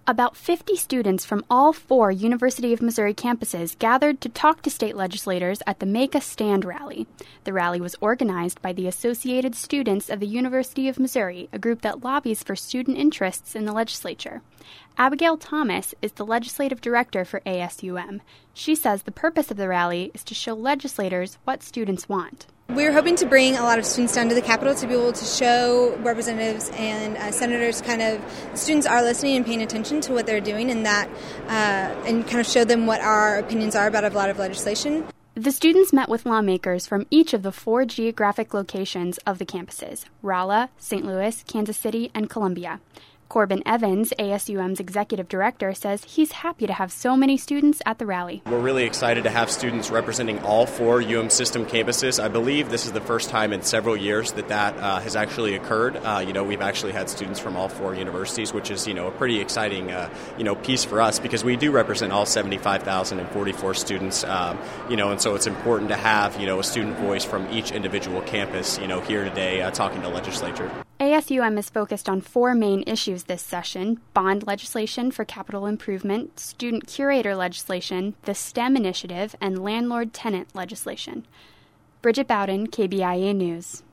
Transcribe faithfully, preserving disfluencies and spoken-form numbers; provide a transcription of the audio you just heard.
About fifty students from all four University of Missouri campuses gathered to talk to state legislators at the Make a Stand rally. The rally was organized by the Associated Students of the University of Missouri, a group that lobbies for student interests in the legislature. Abigail Thomas is the legislative director for A S U M. She says the purpose of the rally is to show legislators what students want. We're hoping to bring a lot of students down to the Capitol to be able to show representatives and uh, senators kind of students are listening and paying attention to what they're doing, and that uh, and kind of show them what our opinions are about a lot of legislation. The students met with lawmakers from each of the four geographic locations of the campuses: Rolla, Saint Louis, Kansas City, and Columbia. Corbin Evans, A S U M's executive director, says he's happy to have so many students at the rally. We're really excited to have students representing all four U M system campuses. I believe this is the first time in several years that that uh, has actually occurred. Uh, you know, we've actually had students from all four universities, which is, you know, a pretty exciting, uh, you know, piece for us because we do represent all seventy-five thousand forty-four students, um, you know, and so it's important to have, you know, a student voice from each individual campus, you know, here today uh, talking to legislature. A S U M is focused on four main issues this session: bond legislation for capital improvement, student curator legislation, the STEM initiative, and landlord-tenant legislation. Bridget Bowden, K B I A News.